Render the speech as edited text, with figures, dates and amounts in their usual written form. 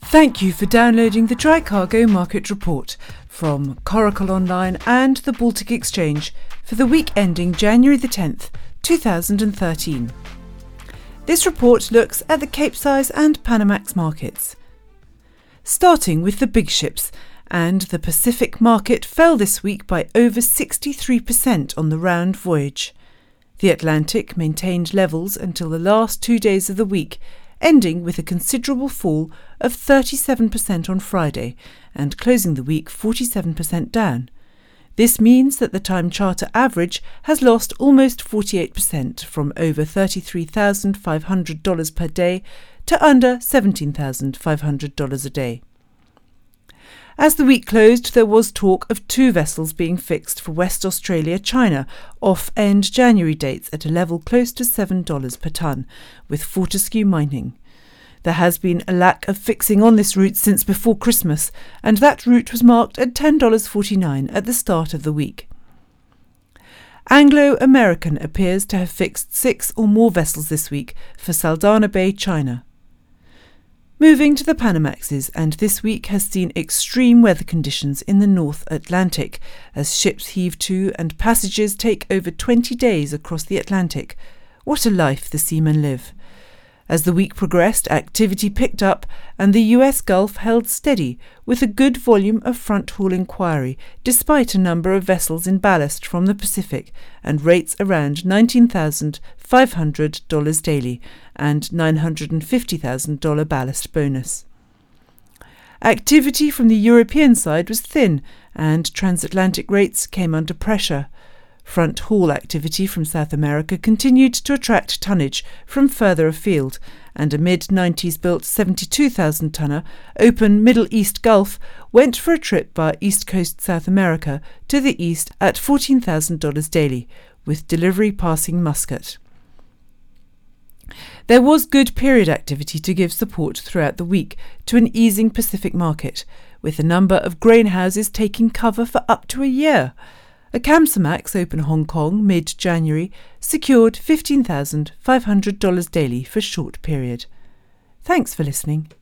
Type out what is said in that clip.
Thank you for downloading the Dry Cargo Market Report from Coracle Online and the Baltic Exchange for the week ending January the 10th, 2013. This report looks at the Capesize and Panamax markets. Starting with the big ships, and the Pacific market fell this week by over 63% on the round voyage. The Atlantic maintained levels until the last 2 days of the week, ending with a considerable fall of 37% on Friday and closing the week 47% down. This means that the time charter average has lost almost 48% from over $33,500 per day to under $17,500 a day. As the week closed, there was talk of 2 vessels being fixed for West Australia-China off-end January dates at a level close to $7 per tonne, with Fortescue Mining. There has been a lack of fixing on this route since before Christmas, and that route was marked at $10.49 at the start of the week. Anglo-American appears to have fixed 6 or more vessels this week for Saldanha Bay, China. Moving to the Panamaxes, and this week has seen extreme weather conditions in the North Atlantic as ships heave to and passages take over 20 days across the Atlantic. What a life the seamen live. As the week progressed, activity picked up and the US Gulf held steady with a good volume of front-haul inquiry despite a number of vessels in ballast from the Pacific and rates around $19,500 daily and $950,000 ballast bonus. Activity from the European side was thin and transatlantic rates came under pressure. Front-haul activity from South America continued to attract tonnage from further afield, and a mid-90s built 72,000-tonner open Middle East Gulf went for a trip by East Coast South America to the east at $14,000 daily, with delivery passing Muscat. There was good period activity to give support throughout the week to an easing Pacific market, with a number of grain houses taking cover for up to a year. A Kamsarmax open Hong Kong mid-January secured $15,500 daily for short period. Thanks for listening.